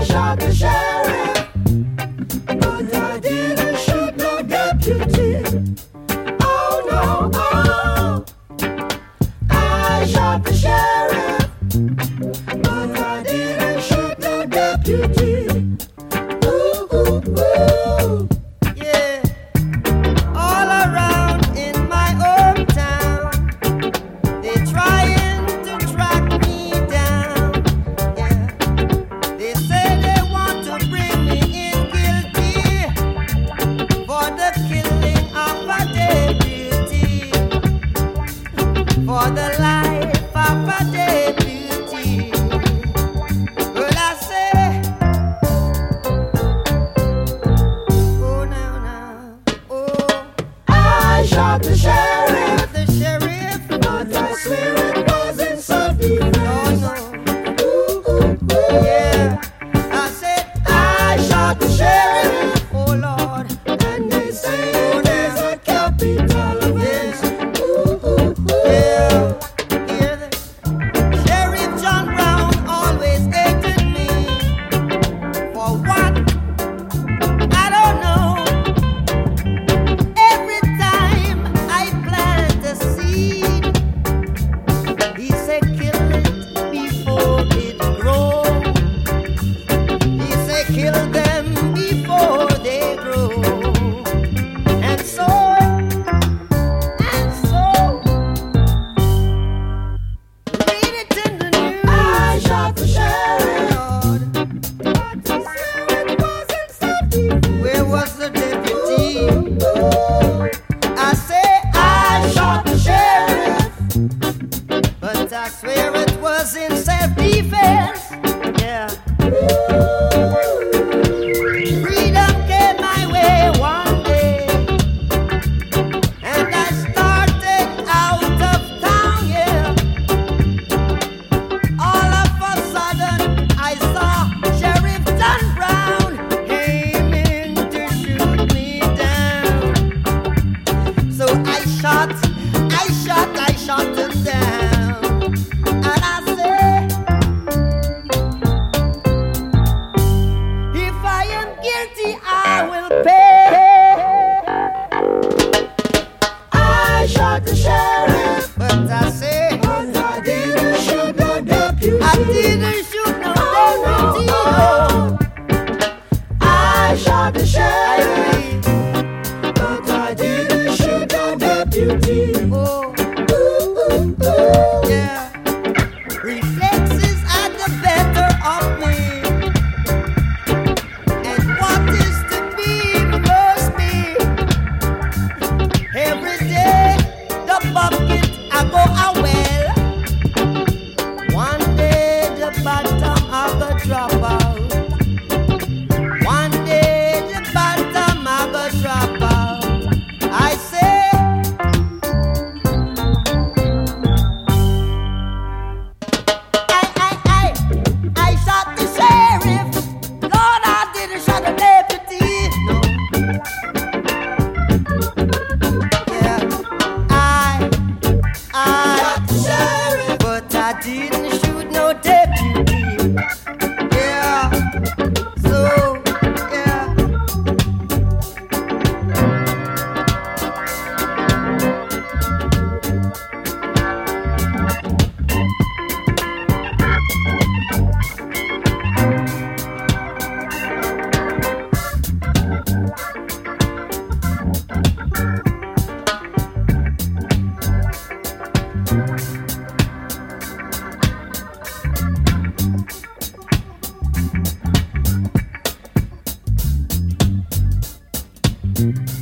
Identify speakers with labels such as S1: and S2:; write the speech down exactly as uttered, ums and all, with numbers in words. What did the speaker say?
S1: shot the sheriff, but I didn't shoot no deputy. Oh no, oh, I shot the sheriff, but I didn't shoot no deputy. Ooh, ooh, ooh.
S2: Yeah, all around in my hometown, they trying to track me down. Yeah, they say they want to bring me in guilty for the killing of a deputy, for the life of a deputy. Well, I say, oh now, now, oh,
S1: I shot the sheriff,
S2: the sheriff,
S1: but I swear it wasn't self-defense.
S2: oh no,
S1: Ooh, ooh, ooh.
S2: yeah, I said,
S1: I shot the sheriff,
S2: oh Lord,
S1: and they say there's a capital offense. Ooh, ooh, ooh.
S2: yeah, hear this. Sheriff John Brown always hated me. For what? I don't know. Every time I plant a seed, he said kill it before it grows. He said kill them before they grow. And so, and so, read it in the news.
S1: I shot the sheriff,
S2: Lord,
S1: but I swear it wasn't self-defense.
S2: where was the deputy?
S1: Ooh,
S2: I say
S1: I shot the sheriff,
S2: but I swear it was in self-defense. Yeah. Freedom came my way one day, and I started out of town, yeah. All of a sudden, I saw Sheriff John Brown aiming to shoot me down. So I shot, I shot, I shot him down. And I say, if I am guilty, I will pay.
S1: I shot the sheriff,
S2: But I say,
S1: but I didn't shoot no deputy.
S2: I didn't shoot no
S1: Oh,
S2: deputy.
S1: no, oh. I shot the
S2: I
S1: sheriff,
S2: believe,
S1: but I didn't shoot no deputy.
S2: oh,
S1: Ooh, ooh, ooh.
S2: yeah. Reflexes are the better of me. And what is to be must be. Every day, the bucket I go a well. One day, the bottom I go drop out. One day, the bottom I go drop out. I say, I, I, I, I shot the sheriff. Lord, I didn't shot the deputy. No. Yeah, I, I
S1: Shot the sheriff,
S2: but I didn't shoot no deputy. Yeah, so, yeah.
S1: I